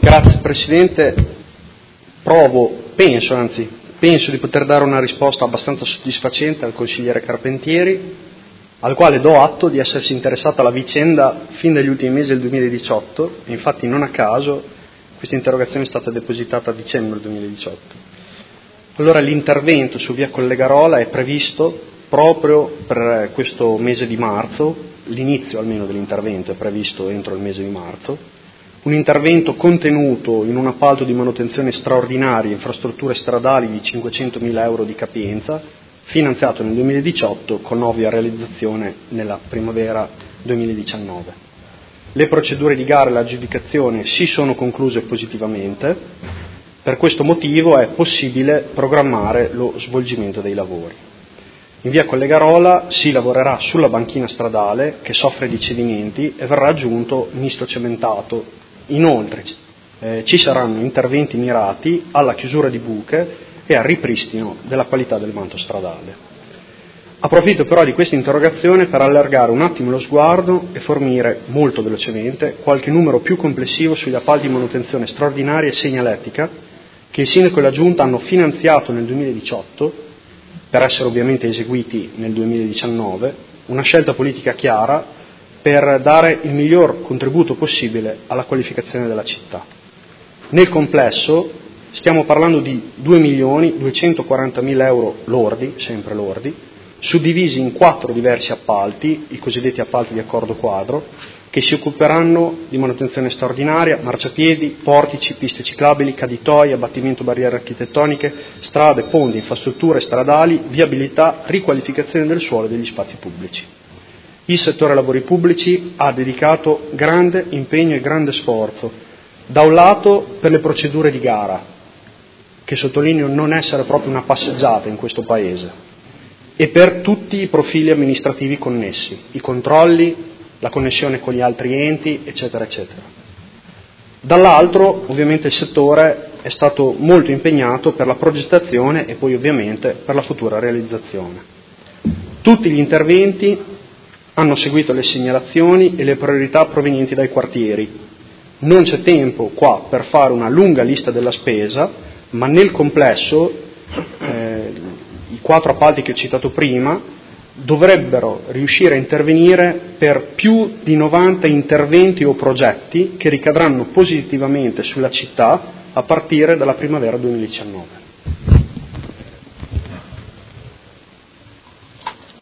Grazie Presidente, penso di poter dare una risposta abbastanza soddisfacente al consigliere Carpentieri, al quale do atto di essersi interessato alla vicenda fin dagli ultimi mesi del 2018, e infatti non a caso questa interrogazione è stata depositata a dicembre 2018. Allora l'intervento su via Collegarola è previsto proprio per questo mese di marzo, l'inizio almeno dell'intervento è previsto entro il mese di marzo, un intervento contenuto in un appalto di manutenzione straordinaria infrastrutture stradali di 500.000 euro di capienza, finanziato nel 2018 con ovvia realizzazione nella primavera 2019. Le procedure di gara e l'aggiudicazione si sono concluse positivamente, per questo motivo è possibile programmare lo svolgimento dei lavori. In via Collegarola si lavorerà sulla banchina stradale che soffre di cedimenti e verrà aggiunto misto cementato. Inoltre ci saranno interventi mirati alla chiusura di buche e al ripristino della qualità del manto stradale. Approfitto però di questa interrogazione per allargare un attimo lo sguardo e fornire molto velocemente qualche numero più complessivo sugli appalti di manutenzione straordinaria e segnaletica che il Sindaco e la Giunta hanno finanziato nel 2018 per essere ovviamente eseguiti nel 2019, una scelta politica chiara per dare il miglior contributo possibile alla qualificazione della città. Nel complesso stiamo parlando di 2.240.000 euro lordi, sempre lordi, suddivisi in 4 diversi appalti, i cosiddetti appalti di accordo quadro, che si occuperanno di manutenzione straordinaria, marciapiedi, portici, piste ciclabili, caditoie, abbattimento barriere architettoniche, strade, ponti, infrastrutture stradali, viabilità, riqualificazione del suolo e degli spazi pubblici. Il settore lavori pubblici ha dedicato grande impegno e grande sforzo, da un lato per le procedure di gara, che sottolineo non essere proprio una passeggiata in questo Paese, e per tutti i profili amministrativi connessi, i controlli, la connessione con gli altri enti, eccetera, eccetera. Dall'altro, ovviamente, il settore è stato molto impegnato per la progettazione e poi ovviamente per la futura realizzazione. Tutti gli interventi hanno seguito le segnalazioni e le priorità provenienti dai quartieri. Non c'è tempo qua per fare una lunga lista della spesa, ma nel complesso i 4 appalti che ho citato prima dovrebbero riuscire a intervenire per più di 90 interventi o progetti che ricadranno positivamente sulla città a partire dalla primavera 2019.